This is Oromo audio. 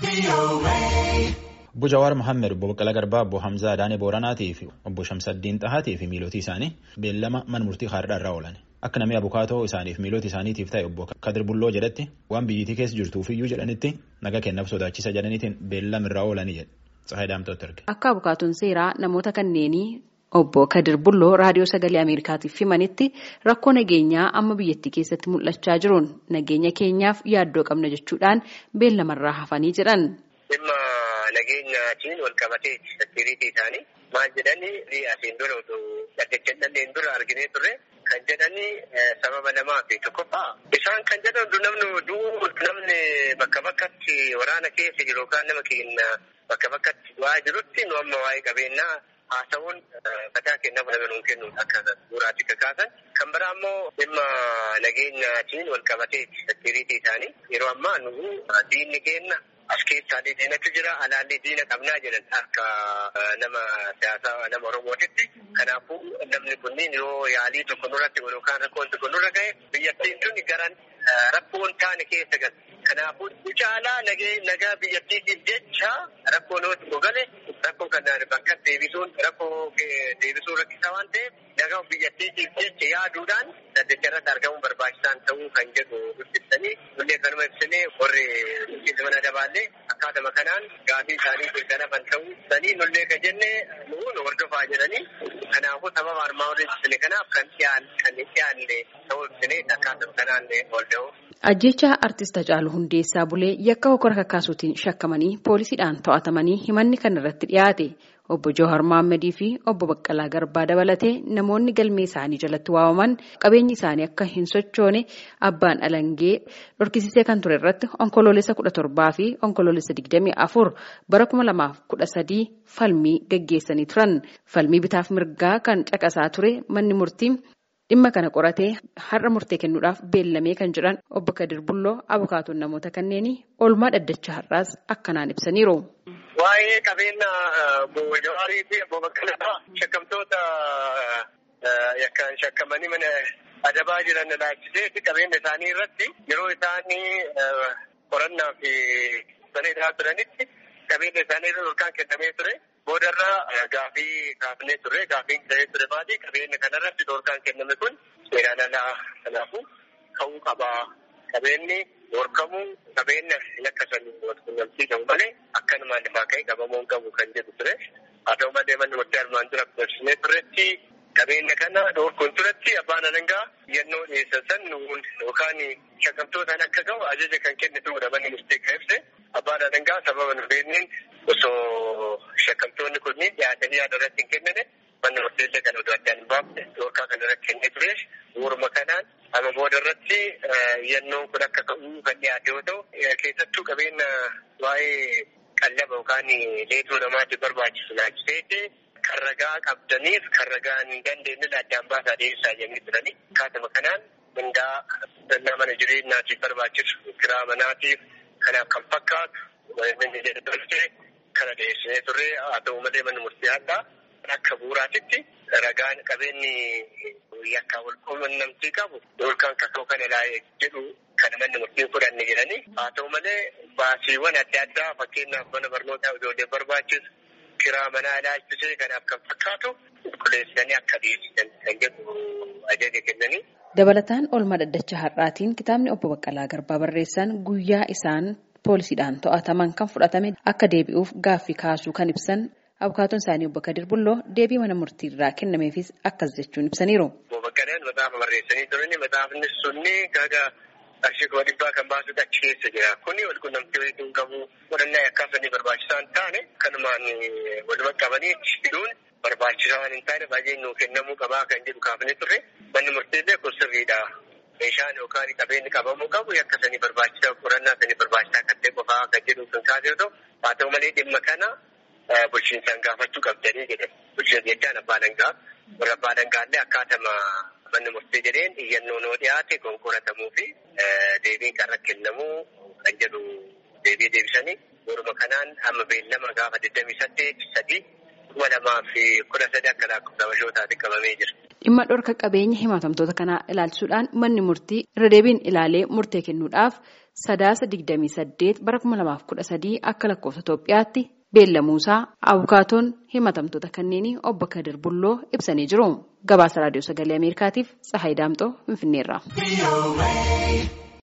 Obbo Jawaar Mohammed, Obbo Baqqalaa Garbaa, Obbo Hamzaa Adaanee Booranaatii fi Obbo Shamsaddiin Xahaatii fi miilootii isaanii beellama mana murtii Har'aa irraa oolan. Akka namni abukaatoo isaaniif miilootii isaaniitiif ta'e Obbo Kadir Bulloo jedhetti waan biyyittii keessa jirtuufiyyuu jedhanitti naga kennaaf sodaachisa jedhaniitiin beellama irraa oolanii jedhe. Tsahaayidamtoota erge. Akka abukaatoon seeraa namoota kanneenii Obbo Kadir Bulloo raadiyoo sagalee Ameerikaatiif himanitti rakkoo nageenyaa amma biyyattii keessatti mul'achaa jiruun nageenya keenyaaf yaaddoo qabna jechuudhaan beellamarraa hafanii jiran. Dhimma nageenyaatiin wal qabatee seekiriitii isaanii maal jedhanii asiin dura dhaddeechaan dura arginee turre kan jedhanii sababa lamaa fi tokkoffaa isaan kan jedhan namni bakka bakkatti waraana keessa jiru yookaan nama keenya bakka bakkatti waa jirutti nu amma waa'ee qabeenyaa haasawuun mataa kennaaf nama kennu akka suuraatti kakaasan kan biraa immoo dhimma nageenyaatiin wal qabatee seekiriitii isaanii yeroo ammaa nu diinni keenya. As keessaalee diinatu jira, alaallee diina qabnaa jedhan akka nama siyaasaa nama Oromootitti. Kanaafuu namni kunniin yoo yaalii tokko nurratti yookaan rakkoon tokko nurra ga'e biyyattiin tun garan rakkoon taane keessa galte. Kanaafuu caalaa nagaa biyyattiitiif jecha rakkoo namatti gogale rakkoo kanaan bakka deebisuun rakkisaa waan ta'eef nagaa biyyattiitiif jecha yaaduudhaan dhaddeecharratti argamuun barbaachisaan ta'uu kan jedhu ibsitanii nullee kanuma ibsinee warri mana dabaallee akkaatuma kanaan gaafii isaanii mirkanafan ta'uu sanii nullee ka jenne nuun hordofaa jedhanii kanaafuu sababa armaa warri ibsine kanaaf kan dhiyaanne ta'uu ibsinee akkaatuma kanaan oolcha'u. Ajjeechaa Artist Hacaaluu Hundeessaa Bulee yakka hokkora kakkaasuutiin shakkamanii poolisiidhaan to'atamanii himanni kan irratti dhiyaate Obbo Jawaar Mohammedii fi Obbo Baqqalaa Garbaa dabalatee namoonni galmee isaanii jalatti waamaman qabeenyi isaanii akka hin sochoone abbaan alangee dhorkisisee kan ture irratti onkoloolessa 17 fi onkoloolessa 24 bara 2013 falmii gaggeessanii turan. Falmii bitaaf mirgaa kan caqasaa ture manni murtii. Dhimma kana qoratee har'a murtee kennuudhaaf beellamee kan jiran Obbo Kadir Bulloo abukaatoon namoota kanneenii oolmaa dhaddacha har'aas akkanaan ibsaniiru. Waa'ee qabeenya Obbo Jawaarii fi Obbo Baqqalaa shakkamtoota yakkaan shakkamanii mana adabaa jiran laachisee qabeenya isaanii irratti yeroo isaanii qorannaa fi bareedaa turanitti qabeenya isaanii irra yookaan kennamee ture. Boodarraa gaafii kaafnee ture gaafiin ta'ee ture baadii qabeenya kanarratti dhorkaan kenname kun seeraan alaa kanaafuu ka'uu qabaa qabeenyi dhorkamuu qabeenya hin akkasanii walqunnamtii ta'u malee akkanumaan lafaa ka'ee qabamuun qabu kan jedhu ture haa ta'u malee manni murtii armaan dura dabarsinee turetti qabeenya kana dhorkuun turetti abbaan alangaa yennoo dhiyeessan san yookaan shakkamtootaan akka ga'u ajaja kan kennituudha manni murtii kan ibse abbaan alangaa sababa nu beekneen osoo shakkamtoonni kunniin dhiyaatanii yaada irratti hin kennine manni murteellee kan oduu addaan hin baafne yookaan kan irratti kennee ture waruma kanaan amma booda irratti yennoon kun akka ka'uu kan dhiyaate yoo ta'u keessattuu qabeenya waa'ee qallaba yookaan leetuu namaatti barbaachisu laachisee kan ragaa qabdaniif kan ragaa hin dandeenye addaan baasaa deebisaa jennee turanii akkaatuma kanaan mindaa mana jireenyaatiif barbaachisu kiraa manaatiif kanaaf kan fakkaatu manni jedhamtee kana dhiyeessinee turre haa ta'u malee manni murtii addaa akka bu'uuraatitti ragaan qabeenyi yakka wal quunnamtii qabu yookaan kakoo kana ilaalee jedhu kan manni murtiin fudhanne jedhanii haa ta'u malee baasiiwwan adda addaa fakkeenyaaf mana barnootaa ijoollee barbaachisu kiraa manaa ilaalchisee kanaaf kan fakkaatu qulqulleessanii akka dhiyeessan kan jedhu ajaja kennanii. Dabalataan oolmaa dhaddacha har'aatiin kitaabni Obbo Baqqalaa Garbaa barreessan guyyaa isaan poolisiidhaan to'ataman kan fudhatame akka deebi'uuf gaaffii kaasuu kan ibsan abukaatoon isaanii Obbo Kadir Bulloo deebii mana murtii irraa kennameefis akkas jechuun ibsaniiru. Obbo Baqqalaan maxaafa barreessanii turani maxaafni sunni gaga qarshii 100 kan baasuudha achi keessa jira. Kuni walqunnamtii waliin qabu qorannaa yakkaafanii barbaachisaa hin taane kanumaan waluma qabanii hidhuun barbaachisaa waan hin taane baay'ee nuu kennamuu qabaa kan jedhu kaafnee turre manni murtiillee kun sirriidha. Meeshaan yookaan qabeenyi qabamuu qabu akka sanii barbaachisaa qorannaa sanii barbaachisaa kan ta'e qofaa kan jedhu kan kaasee yoo ta'u haa ta'u malee dhimma kana bulchiinsaan gaafachuu qabdanii jedhe bulchiinsa jechaan abbaa alangaa warra abbaa alangaallee akkaatama manni murtii jedheen iyyannoo noo dhiyaate kun qoratamuu fi deebiin kan kennamuu kan jedhu deebii deebisanii waruma kanaan amma beellama gaafa 28/3/2013 akka lakkoofsa bashootaatti qabamee jira. Dhimma dhorka qabeenya himatamtoota kanaa ilaalchisuudhaan manni murtii irra deebiin ilaalee murtee kennuudhaaf 3/28/2013 akka lakkoofsa Itoophiyaatti beellamuusaa abukaatoon himatamtoota kanneenii obbo Kadir Bulloo ibsanii jiru. Gabaasa Raadiyoo Sagalee Ameerikaatiif Tsahaay Daamxoo Finfinneerraa.